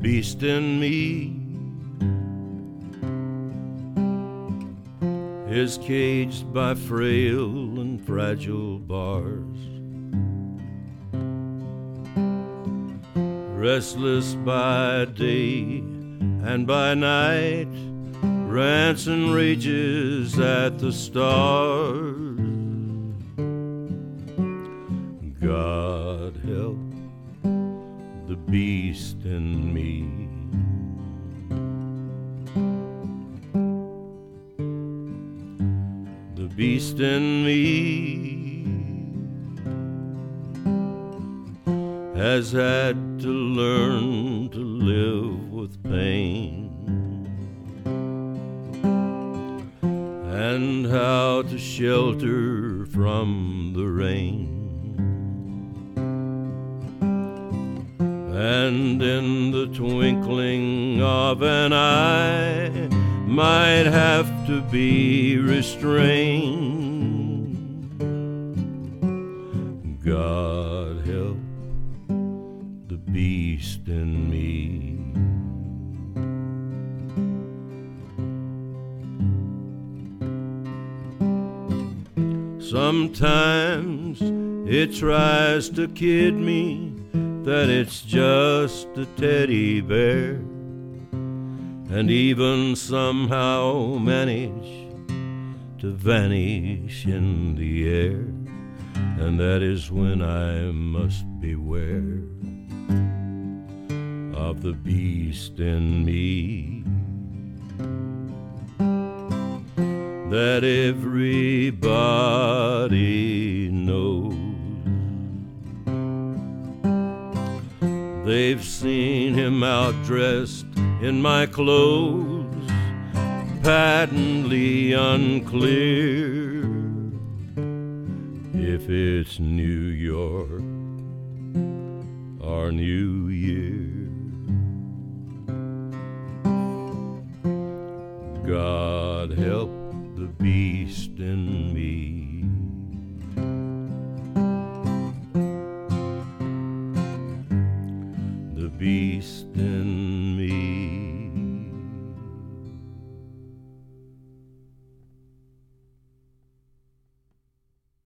beast in me is caged by frail and fragile bars, restless by day and by night, rants and rages at the stars. God help the beast in me. The beast in me has had to learn to live with pain, and how to shelter from the rain. And in the twinkling of an eye might have to be restrained. God help the beast in me. Sometimes it tries to kid me that it's just a teddy bear, and even somehow manage to vanish in the air, and that is when I must beware of the beast in me that everybody knows. They've seen him outdressed in my clothes, patently unclear if it's New York or New Year. God help the beast in me. The beast in me.